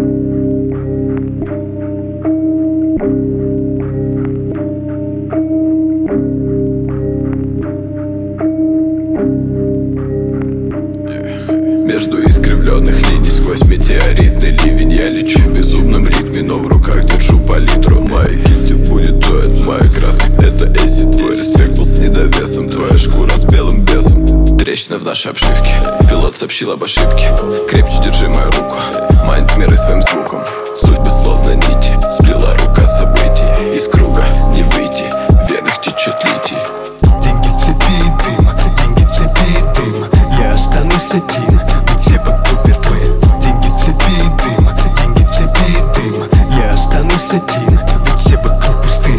Между искривленных линий сквозь метеоритный ливень я лечу в безумном ритме, но в руках держу палитру. Моей кистью будет дуэт, моя краска — это эсси. Твой респект был с недовесом, твоя шкура с белым бесом. Трещина в нашей обшивке, пилот сообщил об ошибке. Крепче держи мою руку, майнд миры своим звуком. Судьбы словно нити, сплела рука событий. Из круга не выйти, в венах течет литий. Деньги, цепи и дым, деньги, цепи и дым. Я останусь один, ведь все вокруг мертвы. Деньги, цепи и дым, деньги, цепи и дым. Я останусь один, ведь все вокруг пусты.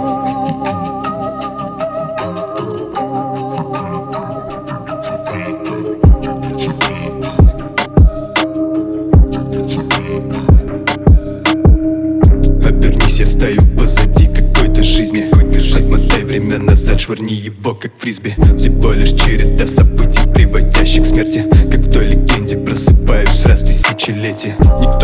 Обернись, я стою позади какой-то жизни. Отмотай время назад, швырни его как фрисби. Всего лишь череда событий, приводящих к смерти. Как в той легенде, просыпаюсь раз в тысячелетие.